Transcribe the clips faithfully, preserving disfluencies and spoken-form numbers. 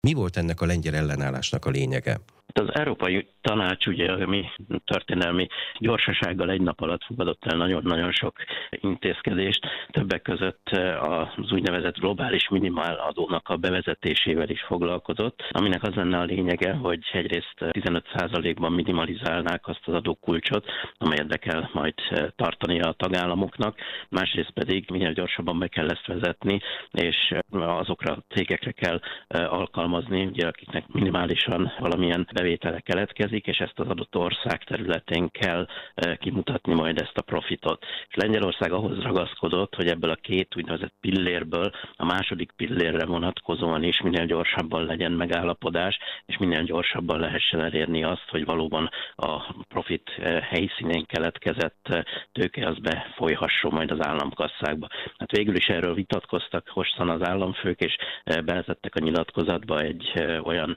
Mi volt ennek a lengyel ellenállásnak a lényege? Az Európai Tanács ugye, ami történelmi gyorsasággal egy nap alatt fogadott el nagyon-nagyon sok intézkedést, többek között az úgynevezett globális minimáladónak a bevezetésével is foglalkozott, aminek az lenne a lényege, hogy egyrészt tizenöt százalékban minimalizálnák azt az adókulcsot, amelyet be kell majd tartania a tagállamoknak, másrészt pedig minél gyorsabban be kell ezt vezetni, és azokra a cégekre kell alkalmazni, ugye, akiknek minimálisan valamilyen bevétele keletkezik, és ezt az adott ország területén kell kimutatni majd ezt a profitot. És Lengyelország ahhoz ragaszkodott, hogy ebből a két úgynevezett pillérből a második pillérre vonatkozóan is minél gyorsabban legyen megállapodás, és minél gyorsabban lehessen elérni azt, hogy valóban a profit helyszínén keletkezett tőke az befolyhasson majd az államkasszákba. Hát végül is erről vitatkoztak hosszan az államfők, és beletettek a nyilatkozatba egy olyan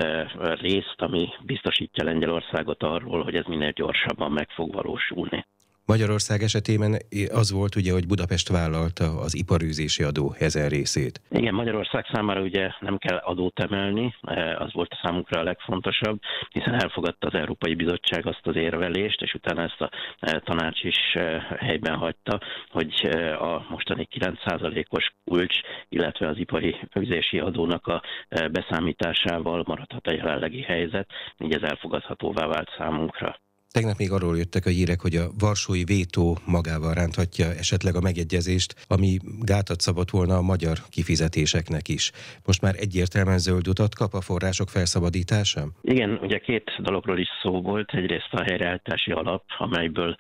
részt, ami biztosítja Lengyelországot arról, hogy ez minél gyorsabban meg fog valósulni. Magyarország esetében az volt ugye, hogy Budapest vállalta az iparűzési adó ezen részét. Igen, Magyarország számára ugye nem kell adót emelni, az volt számunkra a legfontosabb, hiszen elfogadta az Európai Bizottság azt az érvelést, és utána ezt a tanács is helyben hagyta, hogy a mostani kilenc százalékos kulcs, illetve az ipari főzési adónak a beszámításával maradhat a jelenlegi helyzet, így ez elfogadhatóvá vált számunkra. Tegnap még arról jöttek a hírek, hogy a varsói vétó magával ránthatja esetleg a megegyezést, ami gátat szabott volna a magyar kifizetéseknek is. Most már egyértelműen zöld utat kap a források felszabadítása? Igen, ugye két dologról is szó volt. Egyrészt a helyreállítási alap, amelyből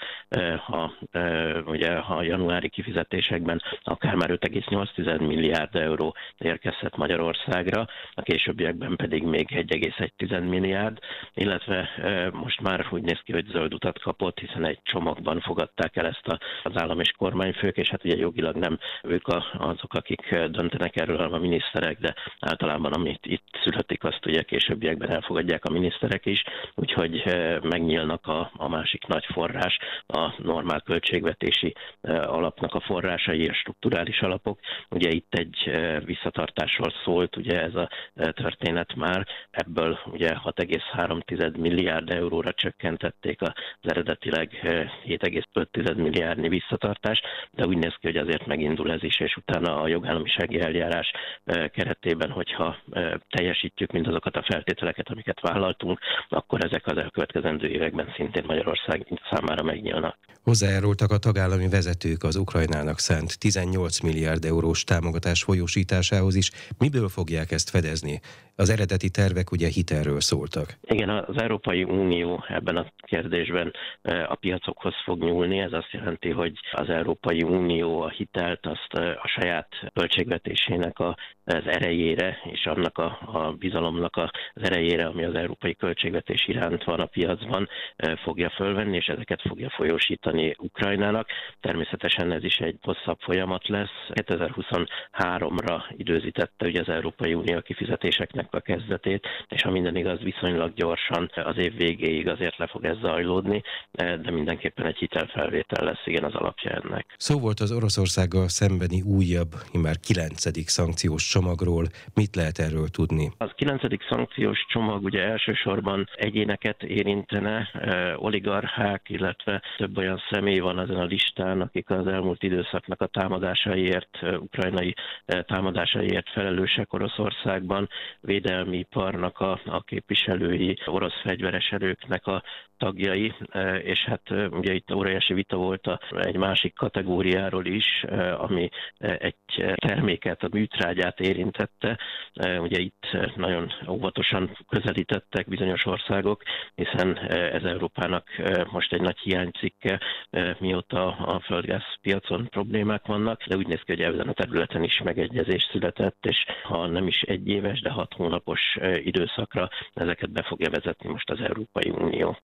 a, ugye, a januári kifizetésekben akár már öt egész nyolc milliárd euró érkezhet Magyarországra, a későbbiekben pedig még egy egész egy milliárd, illetve most már úgy néz ki, hogy zöld utat kapott, hiszen egy csomagban fogadták el ezt az állam és kormányfők, és hát ugye jogilag nem ők azok, akik döntenek erről, hanem a miniszterek, de általában amit itt születik, azt ugye későbbiekben elfogadják a miniszterek is, úgyhogy megnyílnak a, a másik nagy forrás, a normál költségvetési alapnak a forrásai, a strukturális alapok. Ugye itt egy visszatartásról szólt, ugye ez a történet már, ebből ugye hat egész három milliárd euróra csökkentették az eredetileg hét egész öt milliárdnyi visszatartás, de úgy néz ki, hogy azért megindul ez is, és utána a jogállamisági eljárás keretében, hogyha teljesítjük mindazokat a feltételeket, amiket vállaltunk, akkor ezek az elkövetkezendő években szintén Magyarország számára megnyílnak. Hozzájárultak a tagállami vezetők az Ukrajnának szánt tizennyolc milliárd eurós támogatás folyósításához is. Miből fogják ezt fedezni? Az eredeti tervek ugye hitelről szóltak. Igen, az Európai Unió ebben a kérdésben a piacokhoz fog nyúlni. Ez azt jelenti, hogy az Európai Unió a hitelt azt a saját költségvetésének az erejére és annak a, a bizalomnak az erejére, ami az európai költségvetés iránt van a piacban, fogja fölvenni, és ezeket fogja folyósítani Ukrajnának. Természetesen ez is egy hosszabb folyamat lesz. kétezer-huszonháromra időzítette ugye az Európai Unió kifizetéseknek a kezdetét, és ha minden igaz, viszonylag gyorsan az év végéig azért le fog ez zajlódni, de mindenképpen egy hitelfelvétel lesz, igen, az alapja ennek. Szó volt az Oroszországgal szembeni újabb, immár kilencedik szankciós csomagról. Mit lehet erről tudni? Az kilencedik szankciós csomag ugye elsősorban egyéneket érintene, oligarchák, illetve több olyan személy van ezen a listán, akik az elmúlt időszaknak a támadásaiért, ukrajnai támadásaiért felelősek Oroszországban, védelmi iparnak a, a képviselői, orosz fegyveres erőknek a tagjai, és hát ugye itt óriási vita volt a, egy másik kategóriáról is, ami egy terméket, a műtrágyát érintette. Ugye itt nagyon óvatosan közelítettek bizonyos országok, hiszen ez Európának most egy nagy hiánycikke, mióta a földgázpiacon problémák vannak, de úgy néz ki, hogy ezen a területen is megegyezés született, és ha nem is egy éves, de hat hónapos időszakra ezeket be fogja vezetni most az Európai Unió.